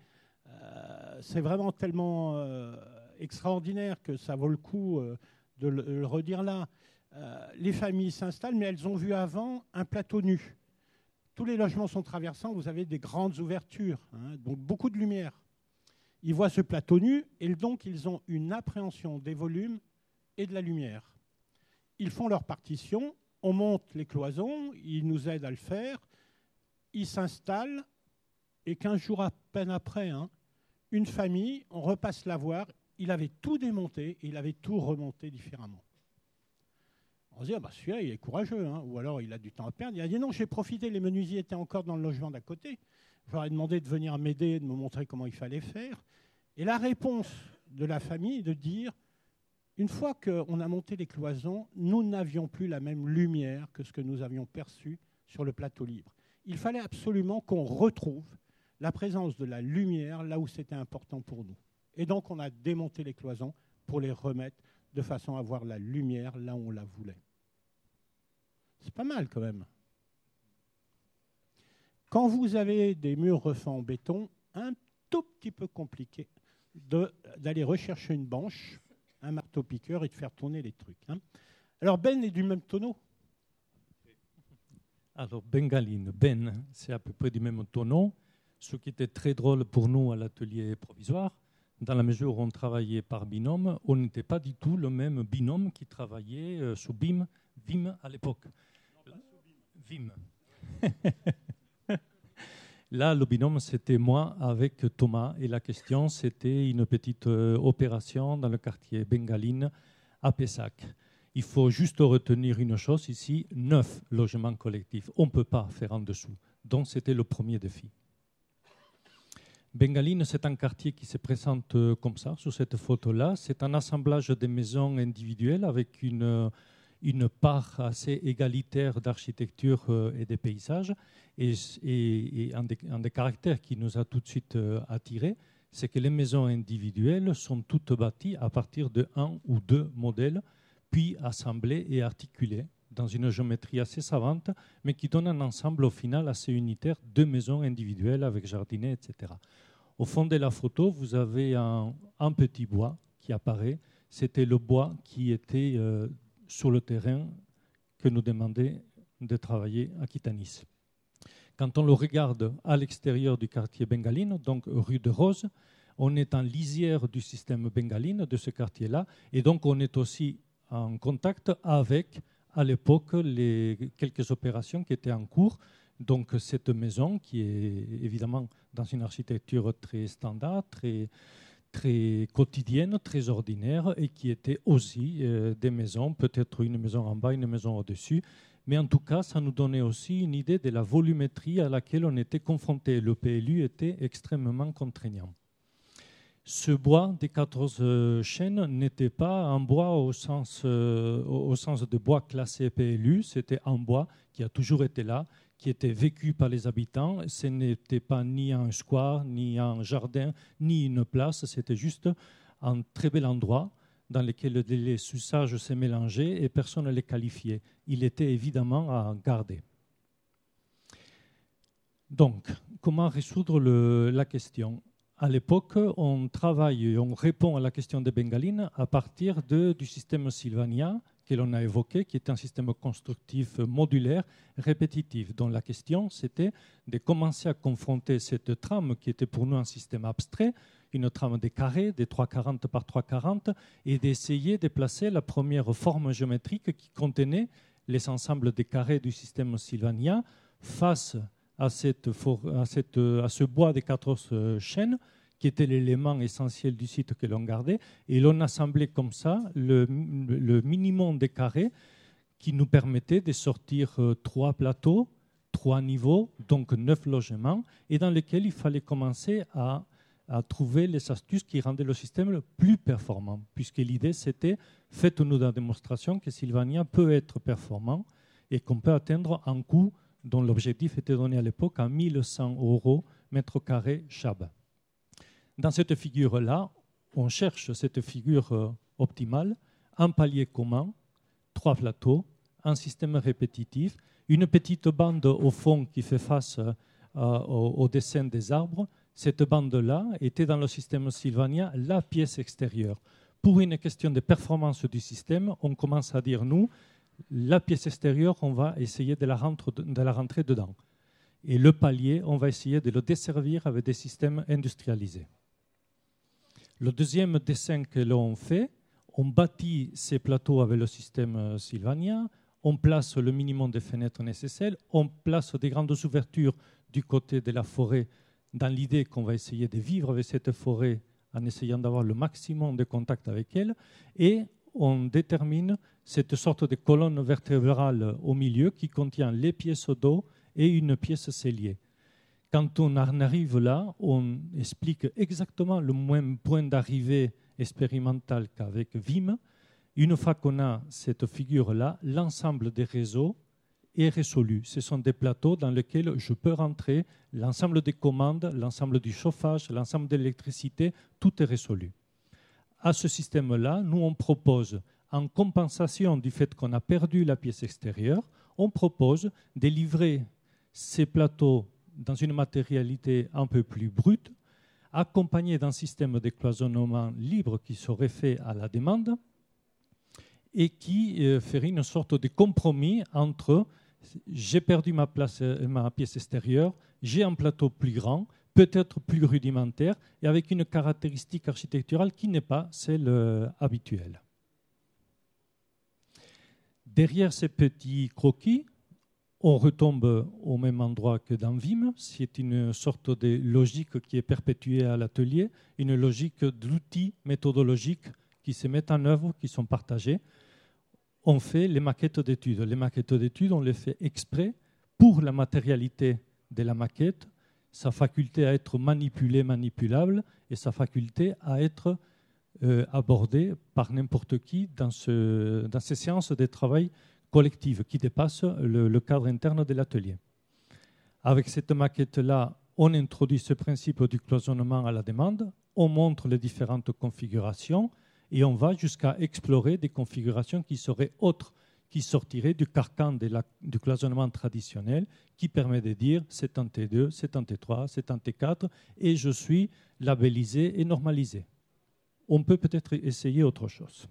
S1: euh, c'est vraiment tellement euh, extraordinaire que ça vaut le coup euh, de le, le redire là. Euh, les familles s'installent, mais elles ont vu avant un plateau nu. Tous les logements sont traversants, vous avez des grandes ouvertures, hein, donc beaucoup de lumière. Ils voient ce plateau nu et donc ils ont une appréhension des volumes et de la lumière. Ils font leur partition, on monte les cloisons, ils nous aident à le faire, ils s'installent et quinze jours à peine après, hein, une famille, on repasse la voir, il avait tout démonté et il avait tout remonté différemment. On se dit, ah bah celui-là, il est courageux, hein. Ou alors il a du temps à perdre. Il a dit, non, j'ai profité, les menuisiers étaient encore dans le logement d'à côté. Je leur ai demandé de venir m'aider, de me montrer comment il fallait faire. Et la réponse de la famille est de dire, une fois qu'on a monté les cloisons, nous n'avions plus la même lumière que ce que nous avions perçu sur le plateau libre. Il fallait absolument qu'on retrouve la présence de la lumière là où c'était important pour nous. Et donc on a démonté les cloisons pour les remettre de façon à voir la lumière là où on la voulait. C'est pas mal quand même. Quand vous avez des murs refaits en béton, un tout petit peu compliqué de, d'aller rechercher une banche, un marteau-piqueur et de faire tourner les trucs. Hein. Alors Ben est du même tonneau.
S3: Alors Bengaline, Ben, c'est à peu près du même tonneau. Ce qui était très drôle pour nous à l'atelier provisoire, dans la mesure où on travaillait par binôme, on n'était pas du tout le même binôme qui travaillait euh, sous B I M, V I M à l'époque. Non, pas sous V I M. V I M. Là, le binôme, c'était moi avec Thomas. Et la question, c'était une petite euh, opération dans le quartier Bengaline à Pessac. Il faut juste retenir une chose ici, neuf logements collectifs. On ne peut pas faire en dessous. Donc, c'était le premier défi. Bengaline, c'est un quartier qui se présente comme ça, sur cette photo-là. C'est un assemblage de maisons individuelles avec une, une part assez égalitaire d'architecture euh, et des paysages. Et, et, et un, des, un des caractères qui nous a tout de suite euh, attirés, c'est que les maisons individuelles sont toutes bâties à partir de un ou deux modèles, puis assemblées et articulées dans une géométrie assez savante, mais qui donne un ensemble au final assez unitaire de maisons individuelles avec jardinet, et cetera. Au fond de la photo, vous avez un, un petit bois qui apparaît. C'était le bois qui était euh, sur le terrain que nous demandait de travailler à Kitanis. Quand on le regarde à l'extérieur du quartier Bengaline, donc rue de Rose, on est en lisière du système Bengaline, de ce quartier-là, et donc on est aussi en contact avec, à l'époque, les quelques opérations qui étaient en cours. Donc cette maison, qui est évidemment dans une architecture très standard, très, très quotidienne, très ordinaire, et qui était aussi euh, des maisons, peut-être une maison en bas, une maison au-dessus. Mais en tout cas, ça nous donnait aussi une idée de la volumétrie à laquelle on était confronté. Le P L U était extrêmement contraignant. Ce bois des quatorze chênes n'était pas un bois au sens, euh, au sens de bois classé P L U, c'était un bois qui a toujours été là, qui était vécu par les habitants. Ce n'était pas ni un square, ni un jardin, ni une place, c'était juste un très bel endroit dans lequel les usages se mélangeaient et personne ne les qualifiait. Il était évidemment à garder. Donc, comment résoudre le, la question ? À l'époque, on travaille et on répond à la question des Bengalines à partir de, du système Sylvania que l'on a évoqué, qui est un système constructif modulaire, répétitif, dont la question, c'était de commencer à confronter cette trame qui était pour nous un système abstrait, une trame des carrés, des trois cent quarante par trois cent quarante, et d'essayer de placer la première forme géométrique qui contenait les ensembles des carrés du système Sylvania face à, cette, à, cette, à ce bois des quatorze chênes, qui était l'élément essentiel du site que l'on gardait, et l'on assemblait comme ça le, le minimum des carrés qui nous permettait de sortir euh, trois plateaux, trois niveaux, donc neuf logements, et dans lesquels il fallait commencer à, à trouver les astuces qui rendaient le système plus performant, puisque l'idée c'était, faites-nous la démonstration que Sylvania peut être performant et qu'on peut atteindre un coût dont l'objectif était donné à l'époque à mille cent euros mètre carré Chab. Dans cette figure-là, on cherche cette figure euh, optimale, un palier commun, trois plateaux, un système répétitif, une petite bande au fond qui fait face euh, au, au dessin des arbres. Cette bande-là était dans le système Sylvania la pièce extérieure. Pour une question de performance du système, on commence à dire, nous, la pièce extérieure, on va essayer de la, rentre, de la rentrer dedans. Et le palier, on va essayer de le desservir avec des systèmes industrialisés. Le deuxième dessin que l'on fait, on bâtit ces plateaux avec le système Sylvania, on place le minimum de fenêtres nécessaires, on place des grandes ouvertures du côté de la forêt dans l'idée qu'on va essayer de vivre avec cette forêt en essayant d'avoir le maximum de contact avec elle, et on détermine cette sorte de colonne vertébrale au milieu qui contient les pièces d'eau et une pièce cellier. Quand on en arrive là, on explique exactement le même point d'arrivée expérimental qu'avec Vim. Une fois qu'on a cette figure-là, l'ensemble des réseaux est résolu. Ce sont des plateaux dans lesquels je peux rentrer l'ensemble des commandes, l'ensemble du chauffage, l'ensemble de l'électricité, tout est résolu. À ce système-là, nous, on propose, en compensation du fait qu'on a perdu la pièce extérieure, on propose de livrer ces plateaux dans une matérialité un peu plus brute, accompagné d'un système de cloisonnement libre qui serait fait à la demande et qui euh, ferait une sorte de compromis entre j'ai perdu ma, place, ma pièce extérieure, j'ai un plateau plus grand, peut-être plus rudimentaire et avec une caractéristique architecturale qui n'est pas celle euh, habituelle. Derrière ces petits croquis, on retombe au même endroit que dans Vim. C'est une sorte de logique qui est perpétuée à l'atelier, une logique d'outils méthodologiques qui se mettent en œuvre, qui sont partagés. On fait les maquettes d'études. Les maquettes d'études, on les fait exprès pour la matérialité de la maquette, sa faculté à être manipulée, manipulable, et sa faculté à être euh, abordée par n'importe qui dans, ce, dans ces séances de travail collectives qui dépassent le, le cadre interne de l'atelier. Avec cette maquette-là, on introduit ce principe du cloisonnement à la demande, on montre les différentes configurations et on va jusqu'à explorer des configurations qui seraient autres, qui sortiraient du carcan de la, du cloisonnement traditionnel, qui permet de dire c'est un T deux, c'est un T trois, c'est un T quatre, et je suis labellisé et normalisé. On peut peut-être essayer autre chose.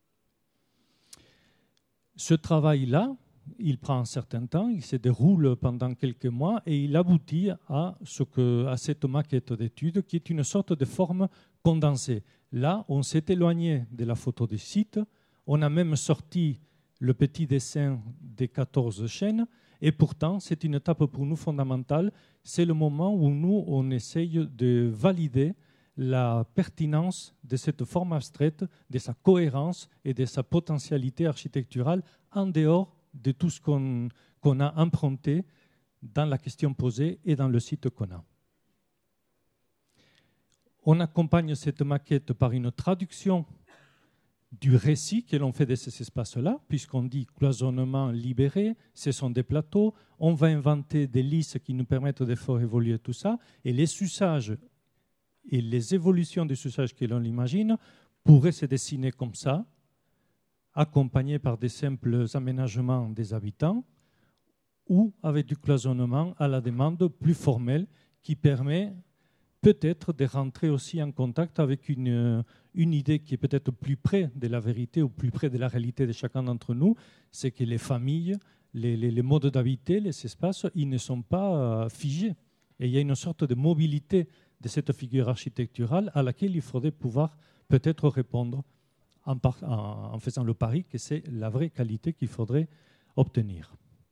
S3: Ce travail-là, il prend un certain temps, il se déroule pendant quelques mois et il aboutit à, ce que, à cette maquette d'étude qui est une sorte de forme condensée. Là, on s'est éloigné de la photo du site, on a même sorti le petit dessin des quatorze chaînes et pourtant, c'est une étape pour nous fondamentale. C'est le moment où nous, on essaye de valider la pertinence de cette forme abstraite, de sa cohérence et de sa potentialité architecturale en dehors de tout ce qu'on qu'on a emprunté dans la question posée et dans le site qu'on a. On accompagne cette maquette par une traduction du récit que l'on fait de ces espaces-là, puisqu'on dit cloisonnement libéré, ce sont des plateaux, on va inventer des listes qui nous permettent de faire évoluer tout ça, et les usages et les évolutions des usages que l'on imagine pourraient se dessiner comme ça, accompagnés par des simples aménagements des habitants ou avec du cloisonnement à la demande plus formel qui permet peut-être de rentrer aussi en contact avec une, une idée qui est peut-être plus près de la vérité ou plus près de la réalité de chacun d'entre nous, c'est que les familles, les, les, les modes d'habiter, les espaces, ils ne sont pas figés. Et il y a une sorte de mobilité de cette figure architecturale à laquelle il faudrait pouvoir peut-être répondre en, par, en, en faisant le pari que c'est la vraie qualité qu'il faudrait obtenir.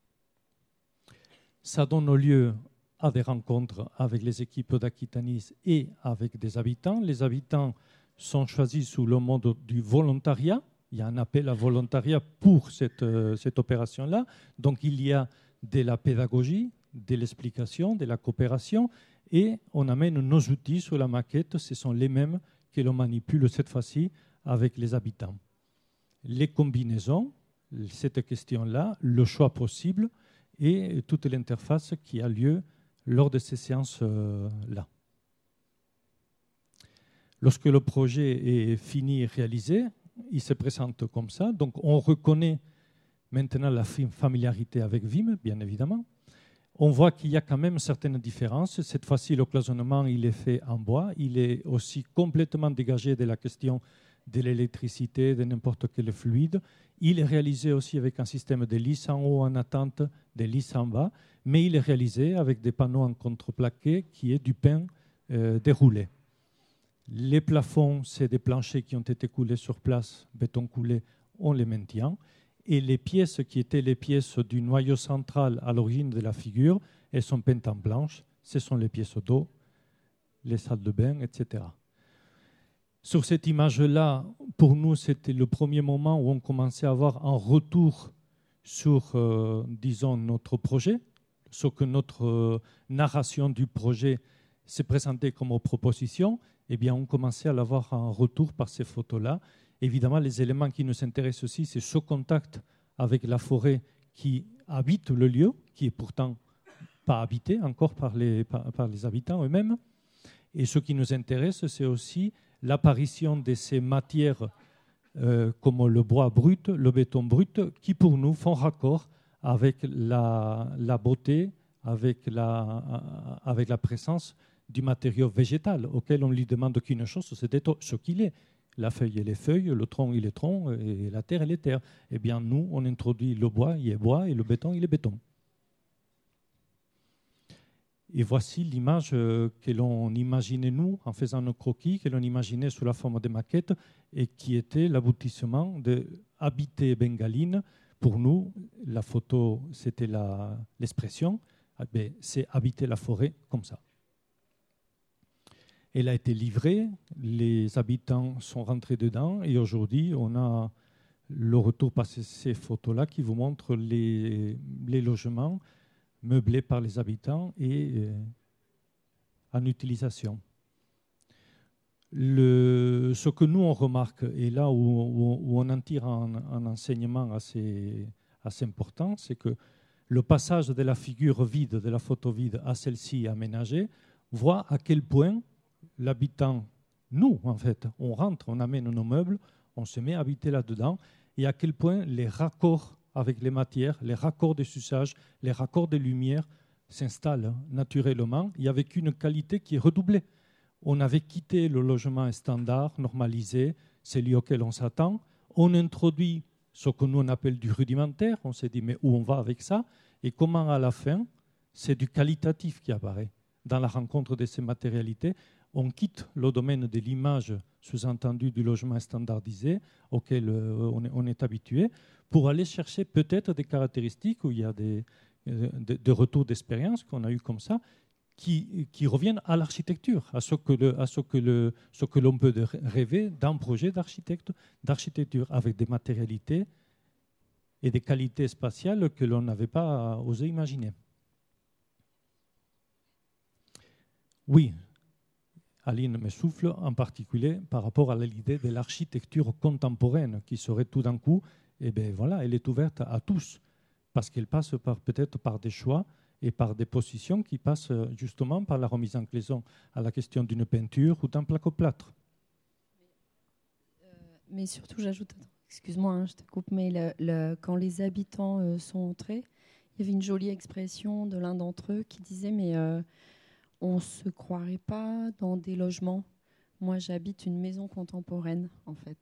S3: Ça donne lieu à des rencontres avec les équipes d'Aquitanis et avec des habitants. Les habitants sont choisis sous le mode du volontariat. Il y a un appel à volontariat pour cette, euh, cette opération-là. Donc il y a de la pédagogie, de l'explication, de la coopération, et on amène nos outils sur la maquette. Ce sont les mêmes que l'on manipule cette fois-ci avec les habitants. Les combinaisons, cette question-là, le choix possible et toute l'interface qui a lieu lors de ces séances-là. Lorsque le projet est fini et réalisé, il se présente comme ça. Donc on reconnaît maintenant la familiarité avec Vim, bien évidemment. On voit qu'il y a quand même certaines différences. Cette fois-ci, le cloisonnement, il est fait en bois. Il est aussi complètement dégagé de la question de l'électricité, de n'importe quel fluide. Il est réalisé aussi avec un système de lisses en haut en attente, des lisses en bas, mais il est réalisé avec des panneaux en contreplaqué qui est du pain euh, déroulé. Les plafonds, c'est des planchers qui ont été coulés sur place, béton coulé, on les maintient. Et les pièces qui étaient les pièces du noyau central à l'origine de la figure, elles sont peintes en blanche. Ce sont les pièces d'eau, les salles de bain, et cetera. Sur cette image-là, pour nous, c'était le premier moment où on commençait à avoir un retour sur, euh, disons, notre projet, sur que notre euh, narration du projet s'est présentée comme proposition. Eh bien, on commençait à l'avoir en retour par ces photos-là. Évidemment, les éléments qui nous intéressent aussi, c'est ce contact avec la forêt qui habite le lieu, qui est pourtant pas habité encore par les, par, par les habitants eux-mêmes. Et ce qui nous intéresse, c'est aussi l'apparition de ces matières euh, comme le bois brut, le béton brut, qui pour nous font raccord avec la, la beauté, avec la, avec la présence du matériau végétal, auquel on lui demande qu'une chose, c'est d'être ce qu'il est. La feuille et les feuilles, le tronc il est tronc, et la terre elle est terre. Eh bien, nous, on introduit le bois, il est bois, et le béton, il est béton. Et voici l'image que l'on imaginait, nous, en faisant nos croquis, que l'on imaginait sous la forme de maquettes, et qui était l'aboutissement de habiter Bengaline. Pour nous, la photo, c'était la, l'expression, eh c'est habiter la forêt comme ça. Elle a été livrée, les habitants sont rentrés dedans et aujourd'hui, on a le retour par ces photos-là qui vous montrent les, les logements meublés par les habitants et euh, en utilisation. Le, ce que nous on remarque, et là où, où, où on en tire un, un enseignement assez, assez important, c'est que le passage de la figure vide, de la photo vide, à celle-ci aménagée, voit à quel point l'habitant, nous en fait, on rentre, on amène nos meubles, on se met à habiter là-dedans, et à quel point les raccords avec les matières, les raccords des usages, les raccords des lumières s'installent naturellement, et avec une qualité qui est redoublée. On avait quitté le logement standard, normalisé, celui auquel on s'attend. On introduit ce que nous on appelle du rudimentaire. On s'est dit, mais où on va avec ça? Et comment à la fin, c'est du qualitatif qui apparaît. Dans la rencontre de ces matérialités, on quitte le domaine de l'image, sous-entendu du logement standardisé, auquel euh, on, est, on est habitué, pour aller chercher peut-être des caractéristiques où il y a des, euh, des, des retours d'expérience qu'on a eu comme ça, Qui, qui reviennent à l'architecture, à ce que, le, à ce que, le, ce que l'on peut rêver d'un projet d'architecture avec des matérialités et des qualités spatiales que l'on n'avait pas osé imaginer. Oui, Aline me souffle en particulier par rapport à l'idée de l'architecture contemporaine qui serait tout d'un coup, eh bien voilà, elle est ouverte à tous parce qu'elle passe par, peut-être par des choix et par des positions qui passent justement par la remise en cloison à la question d'une peinture ou d'un placo-plâtre.
S2: Euh, mais surtout, j'ajoute, excuse-moi, hein, je te coupe, mais le, le, quand les habitants euh, sont entrés, il y avait une jolie expression de l'un d'entre eux qui disait, mais euh, on ne se croirait pas dans des logements. Moi, j'habite une maison contemporaine, en fait.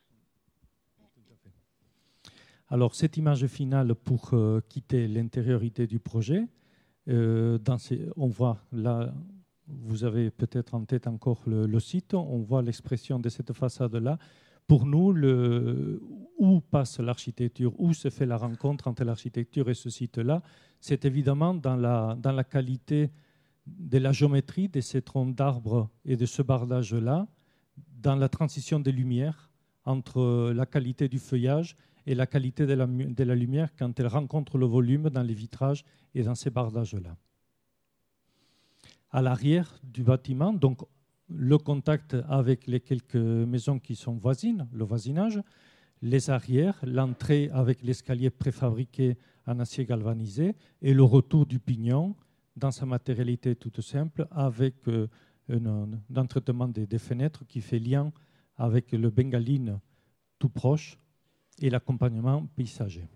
S3: Alors, cette image finale pour euh, quitter l'intériorité du projet, Euh, dans ces, on voit là, vous avez peut-être en tête encore le, le site, on voit l'expression de cette façade-là. Pour nous, le, où passe l'architecture, où se fait la rencontre entre l'architecture et ce site-là, c'est évidemment dans la, dans la qualité de la géométrie de ces troncs d'arbres et de ce bardage-là, dans la transition des lumières entre la qualité du feuillage et la qualité de la, de la lumière quand elle rencontre le volume dans les vitrages et dans ces bardages-là. À l'arrière du bâtiment, donc le contact avec les quelques maisons qui sont voisines, le voisinage, les arrières, l'entrée avec l'escalier préfabriqué en acier galvanisé et le retour du pignon dans sa matérialité toute simple avec euh, un, un traitement des, des fenêtres qui fait lien avec le bengaline tout proche et l'accompagnement paysager.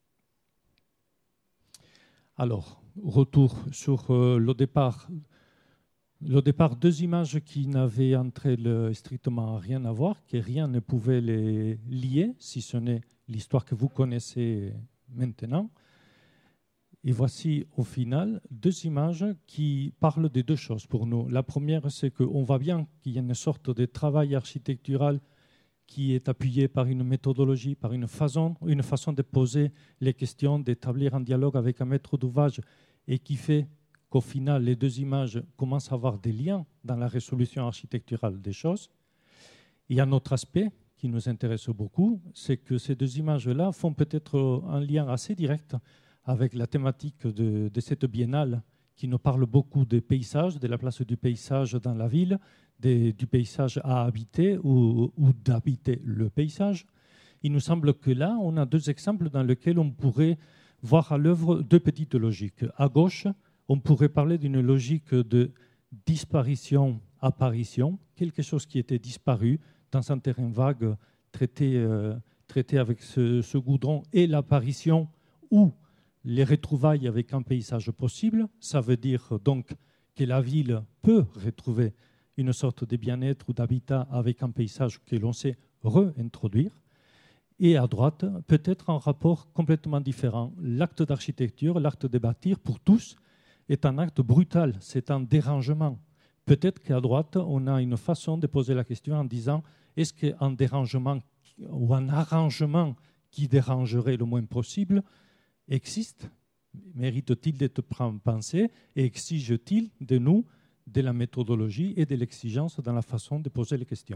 S3: Alors, retour sur euh, le départ. Le départ, deux images qui n'avaient entre elles strictement rien à voir, que rien ne pouvait les lier, si ce n'est l'histoire que vous connaissez maintenant. Et voici au final deux images qui parlent de deux choses pour nous. La première, c'est qu'on voit bien qu'il y a une sorte de travail architectural qui est appuyé par une méthodologie, par une façon, une façon de poser les questions, d'établir un dialogue avec un maître d'ouvrage et qui fait qu'au final, les deux images commencent à avoir des liens dans la résolution architecturale des choses. Il y a un autre aspect qui nous intéresse beaucoup, c'est que ces deux images-là font peut-être un lien assez direct avec la thématique de, de cette biennale qui nous parle beaucoup des paysages, de la place du paysage dans la ville, des, du paysage à habiter ou, ou d'habiter le paysage. Il nous semble que là, on a deux exemples dans lesquels on pourrait voir à l'œuvre deux petites logiques. À gauche, on pourrait parler d'une logique de disparition-apparition, quelque chose qui était disparu dans un terrain vague traité, euh, traité avec ce, ce goudron, et l'apparition ou les retrouvailles avec un paysage possible. Ça veut dire donc que la ville peut retrouver une sorte de bien-être ou d'habitat avec un paysage que l'on sait réintroduire. Et à droite, peut-être un rapport complètement différent. L'acte d'architecture, l'acte de bâtir, pour tous, est un acte brutal, c'est un dérangement. Peut-être qu'à droite, on a une façon de poser la question en disant est-ce qu'un dérangement ou un arrangement qui dérangerait le moins possible existe, mérite-t-il d'être pensé et exige-t-il de nous de la méthodologie et de l'exigence dans la façon de poser les questions.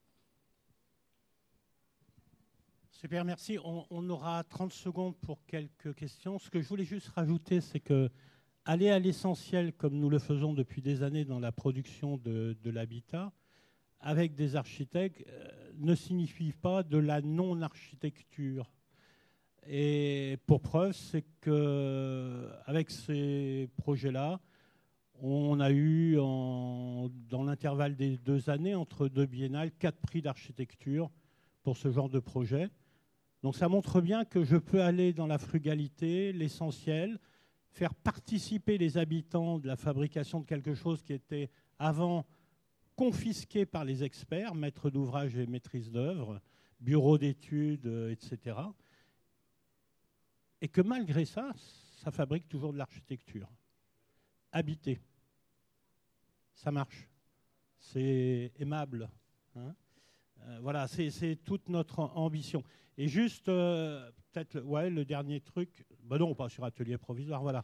S1: Super, merci. On, on aura trente secondes pour quelques questions. Ce que je voulais juste rajouter, c'est que aller à l'essentiel, comme nous le faisons depuis des années dans la production de, de l'habitat, avec des architectes euh, ne signifie pas de la non-architecture. Et pour preuve, c'est qu'avec ces projets-là, on a eu, en, dans l'intervalle des deux années, entre deux biennales, quatre prix d'architecture pour ce genre de projet. Donc ça montre bien que je peux aller dans la frugalité, l'essentiel, faire participer les habitants de la fabrication de quelque chose qui était avant confisqué par les experts, maîtres d'ouvrage et maîtrise d'œuvre, bureaux d'études, et cetera. Et que malgré ça, ça fabrique toujours de l'architecture. Habité. Ça marche. C'est aimable. Hein, euh, voilà, c'est, c'est toute notre ambition. Et juste, euh, peut-être, ouais, le dernier truc. Ben non, pas sur atelier provisoire, voilà.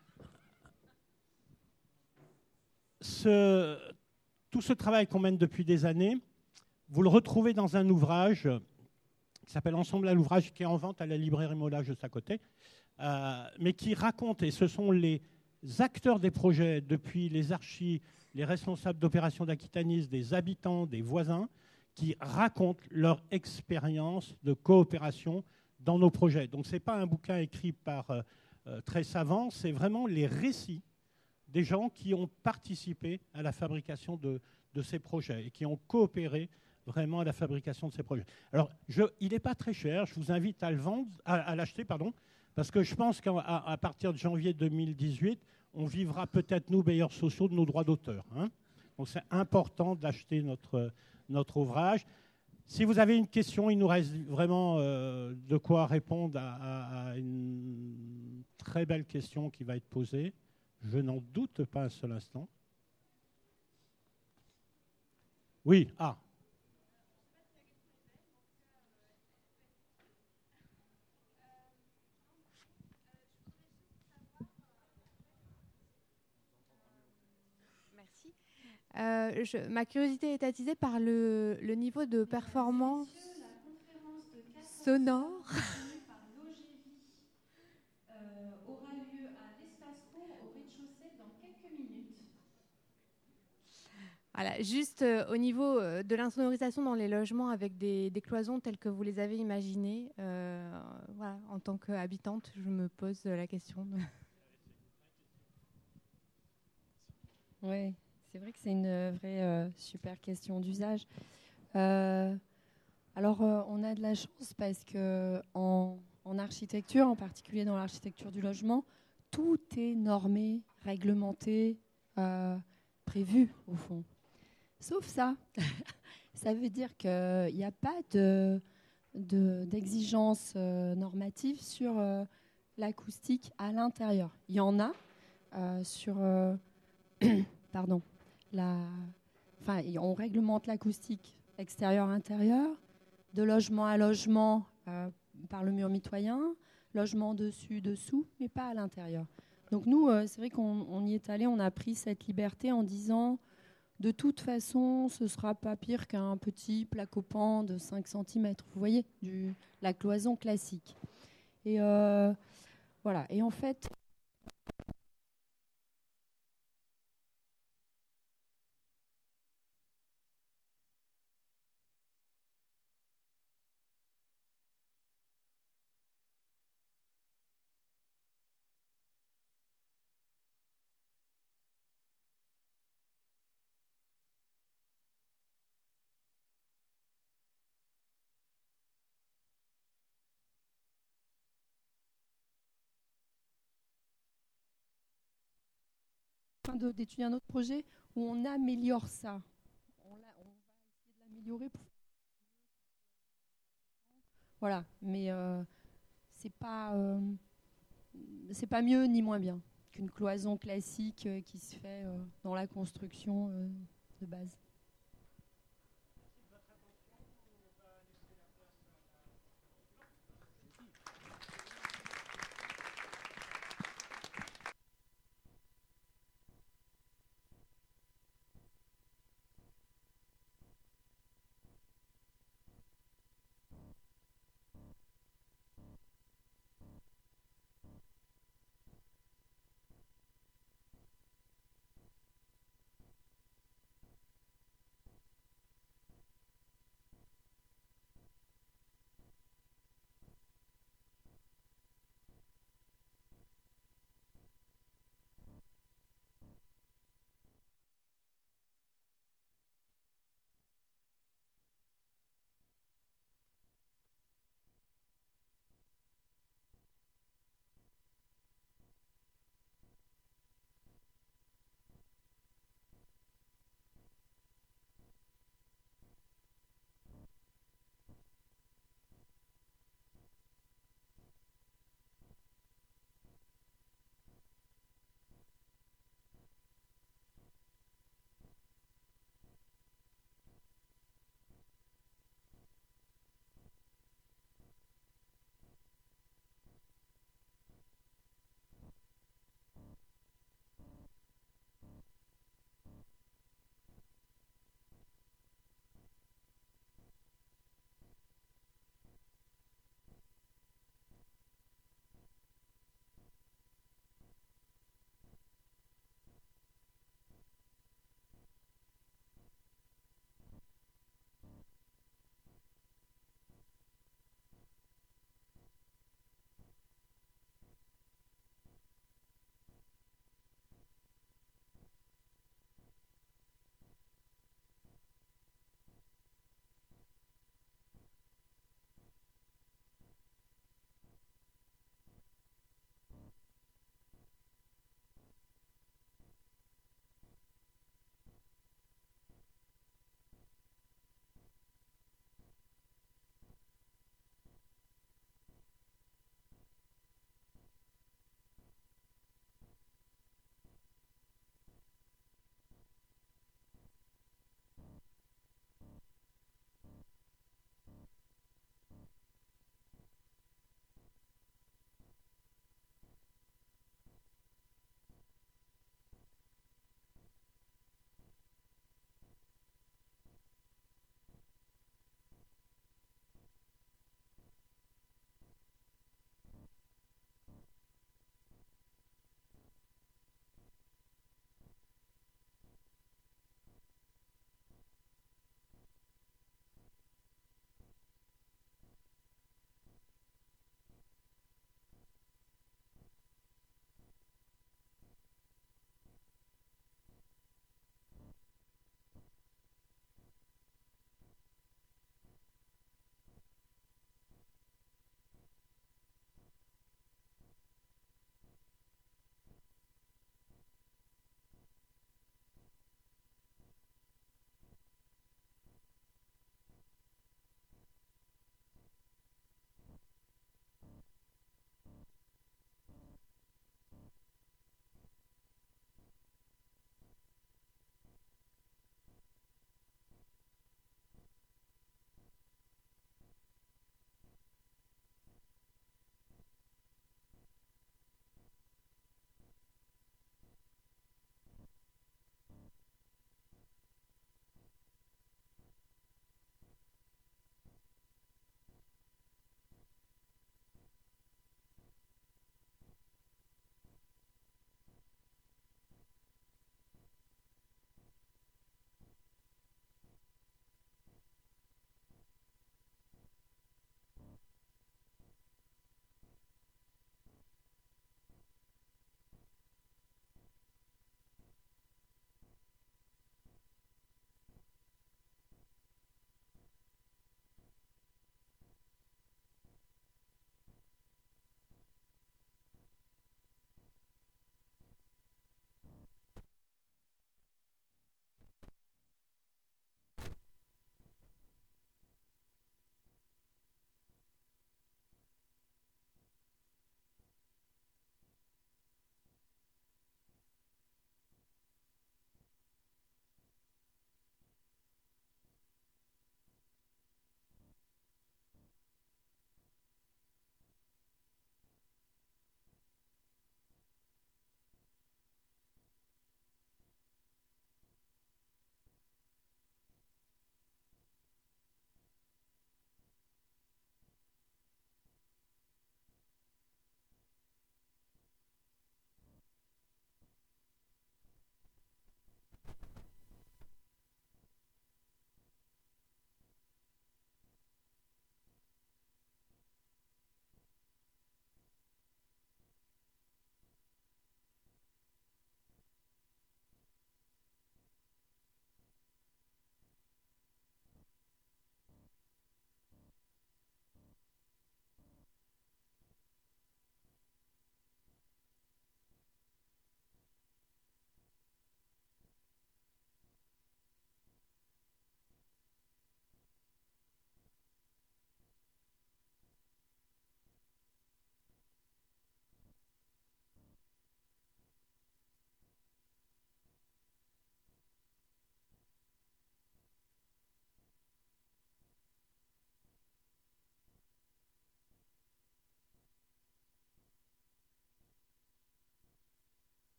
S1: Ce, tout ce travail qu'on mène depuis des années, vous le retrouvez dans un ouvrage qui s'appelle Ensemble à l'ouvrage, qui est en vente à la librairie Mola juste à côté, euh, mais qui raconte, et ce sont les acteurs des projets, depuis les archis, les responsables d'opérations d'Aquitanis, des habitants, des voisins, qui racontent leur expérience de coopération dans nos projets. Donc ce n'est pas un bouquin écrit par euh, euh, très savant, c'est vraiment les récits des gens qui ont participé à la fabrication de, de ces projets et qui ont coopéré vraiment à la fabrication de ces projets. Alors, je, il n'est pas très cher, je vous invite à le vendre, à, à l'acheter, pardon, parce que je pense qu'à à partir de janvier deux mille dix-huit, on vivra peut-être, nous, bailleurs sociaux, de nos droits d'auteur. Hein. Donc, c'est important d'acheter notre, notre ouvrage. Si vous avez une question, il nous reste vraiment euh, de quoi répondre à, à, à une très belle question qui va être posée. Je n'en doute pas un seul instant. Oui, ah.
S4: Merci. Euh, je, ma curiosité est attisée par le, le niveau de performance sonore. Voilà, juste euh, au niveau euh, de l'insonorisation dans les logements avec des, des cloisons telles que vous les avez imaginées, euh, voilà, en tant qu'habitante, je me pose la question.
S2: Oui, c'est vrai que c'est une vraie euh, super question d'usage. Euh, alors, euh, on a de la chance parce que en, en architecture, en particulier dans l'architecture du logement, tout est normé, réglementé, euh, prévu au fond. Sauf ça, ça veut dire qu'il n'y a pas de, de, d'exigence euh, normative sur euh, l'acoustique à l'intérieur. Il y en a euh, sur... Euh, pardon. La, enfin, on réglemente l'acoustique extérieur-intérieur, de logement à logement euh, par le mur mitoyen, logement dessus-dessous, mais pas à l'intérieur. Donc nous, euh, c'est vrai qu'on on y est allé, on a pris cette liberté en disant... De toute façon, ce ne sera pas pire qu'un petit placopan de cinq centimètres. Vous voyez, du, la cloison classique. Et euh, voilà. Et en fait... d'étudier un autre projet où on améliore ça. On, la, on va essayer de l'améliorer. Pour... Voilà, mais euh, c'est pas euh, c'est pas mieux ni moins bien qu'une cloison classique euh, qui se fait euh, dans la construction euh, de base.